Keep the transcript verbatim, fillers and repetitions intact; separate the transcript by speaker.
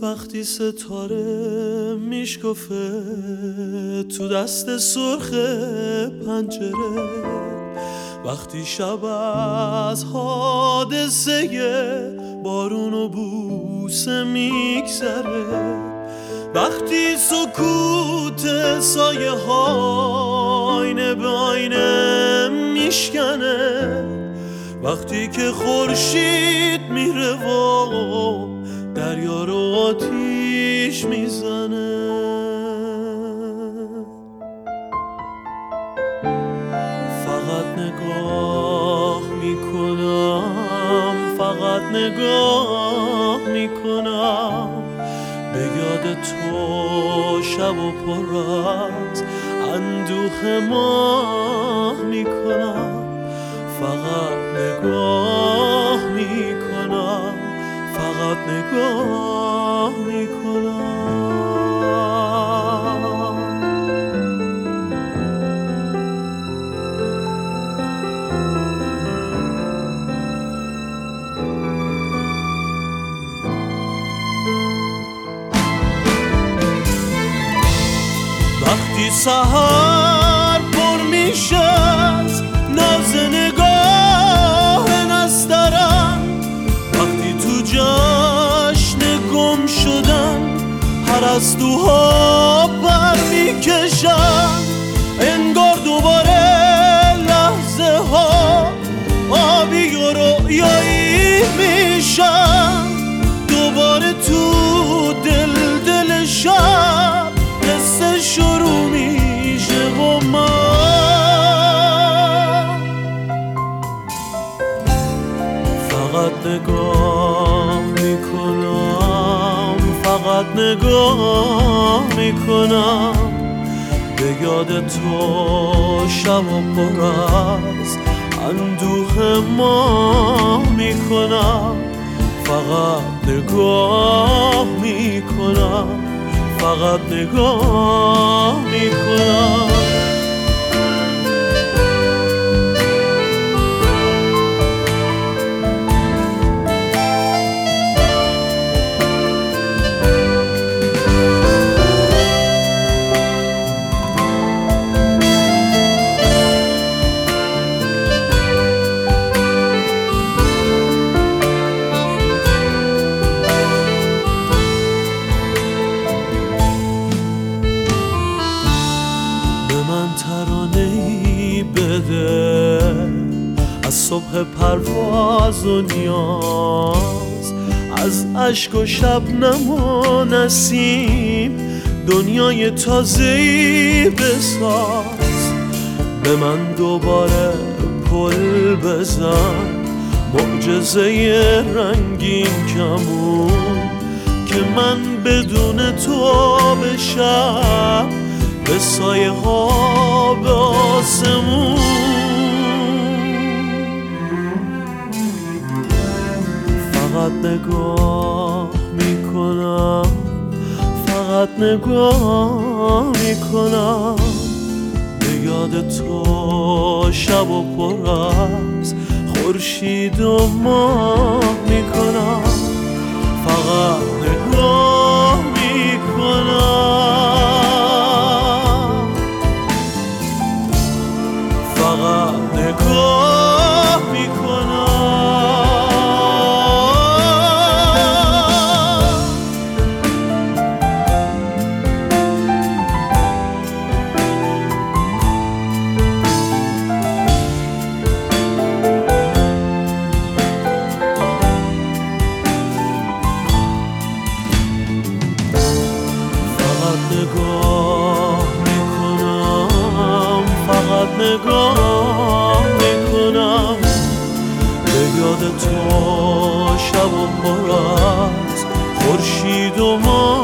Speaker 1: وقتی ستاره میشکفه تو دست سرخ پنجره، وقتی شب از حادثه بارون و بوسه میگذره، وقتی سکوت سایه ها آینه به آینه میشکنه، وقتی که خورشید میره و دریا رو آتیش میزنه. فقط نگاه میکنم، فقط نگاه میکنم به یاد تو، شب و پر از اندوه ماه میکنم. فقط نگاه میکنم، فقط نگاه میکنم. وقتی سحر پر میشه از ناز نگاه نسترن، وقتی تو جشن گم شدن پرستوها پر میکشن، انگار دوباره لحظه ها آبی و رویایی میشن، دوباره تو دل دل شب قصه شروع میشه و من فقط نگاه میکنم، فقط نگاه میکنم به یاد تو، شب و پر از اندوه ما میکنم. فقط نگاه میکنم، فقط نگاه میکنم. ترانه‌ای بده از صبح پرواز و نیاز، از اشک و شبنم و نسیم دنیای تازه‌ای بساز. به من دوباره پل بزن، معجزه رنگین کمون که من بدون تو بشم به سایه ها به آسمون. فقط نگاه میکنم، فقط نگاه میکنم به یاد تو، شب و پر از خورشید و ماه میکنم. فقط نگاه میکنم، فقط نگاه میکنم. فقط نگاه میکنم، فقط نگاه میکنم به یاد تو، شب و پر از خورشید و ماه